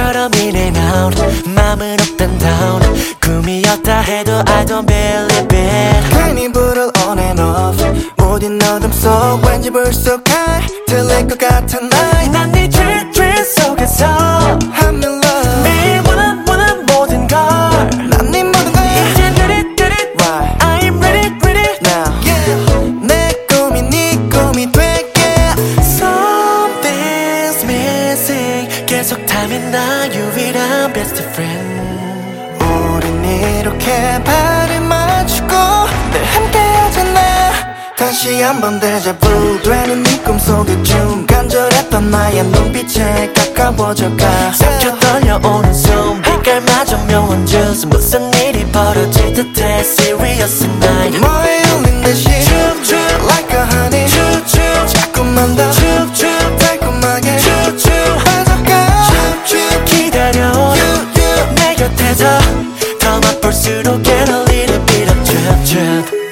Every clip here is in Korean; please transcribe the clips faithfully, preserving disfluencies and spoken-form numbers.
꿈처럼 in and out 맘은 up and down 꿈이었다 해도 I don't believe it 괜히 불을 on and off 모든 어둠 속 왠지 불쑥해 들릴 것 같은 night 난 네 dream dream 속에서 I'm in love 매일 원한 원한 모든 걸 난 네 모든 걸 이젠 ready ready right I'm ready ready now yeah 내 꿈이 네 꿈이 되게 Something's missing 계속 닮은 나 유일한 best friend 우린 이렇게 발을 맞추고 늘 함께하잖아 다시 한번 데자부 되는 네 꿈속에 좀 간절했던 나의 눈빛에 가까워져가 삭혀 떨려오는 숨 빛깔마저 묘한 주스 무슨 일이 벌어질 듯해 Serious night 뭐에 울린 듯이 춤추 like a honey 춤추 자꾸만 더 춤추 달콤하게 춤추 빠져가 춤추 기다려온 you you 내 곁에서 더 맛볼수록 get a little bit of trip trip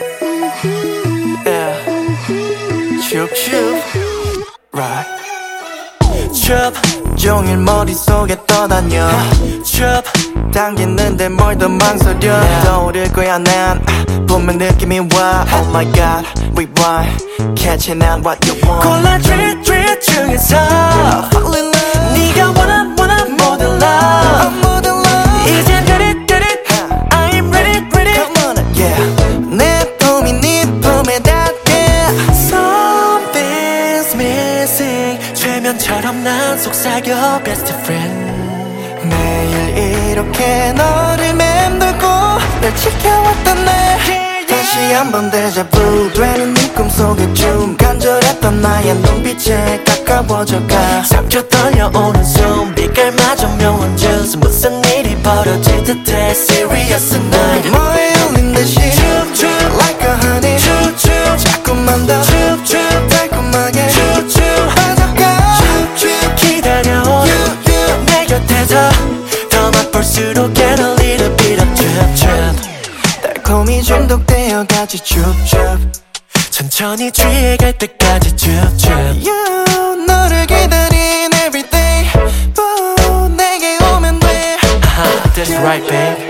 춤춤 right trip 종일 머릿속에 떠다녀 trip 당기는데 뭘 더 망설여 yeah. 떠오를 거야 난 보면 느낌이 와 Oh my god rewind catching out what you want 골라 trip trip 중에서 fall in love 네가 원한 원한 모든 love I'm more than love 이젠 ready ready I'm ready ready come on yeah 내 품이 네 품에 닿게 Something's missing 최면처럼 난 속삭여 best friend 매일 이렇게 너를 맴돌고 널 지켜왔던 날 다시 한번 데자부 되는 네 꿈속에 좀 간절했던 나의 눈빛에 가까워져가 삭혀 떨려오는 숨 빛깔마저 묘한 주스 무슨 일이 벌어질 듯해 Serious night 뭐에 울린 듯이 춤추 like a honey 춤추 자꾸만 더 춤추 달콤하게 춤추 빠져가 춤추 기다려온 you you 내 곁에서 더 맛볼수록 get a little bit of trip trip 달콤히 중독되어 가지 춥춥 천천히 취해갈 때까지 trip trip You 너를 기다린 everyday Boo 내게 오면 돼 uh-huh, That's right babe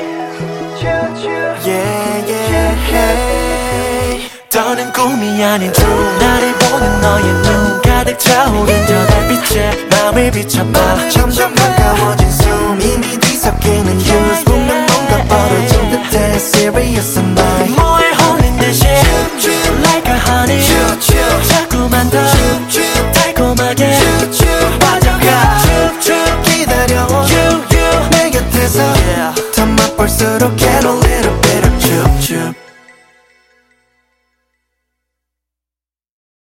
Yeah yeah hey 더는 꿈이 아닌 true 나를 보는 너의 눈 가득 차오른 저 달빛에 맘을 비춰봐 점점 가까워진 숨 이미 뒤섞이는 use 분명 뭔가 벌어진 듯해 Serious night 뭐에 홀린 듯이 Like a honey 자꾸만 더 달콤하게 빠져가 기다려온 You you 내 곁에서 더 맛볼수록 get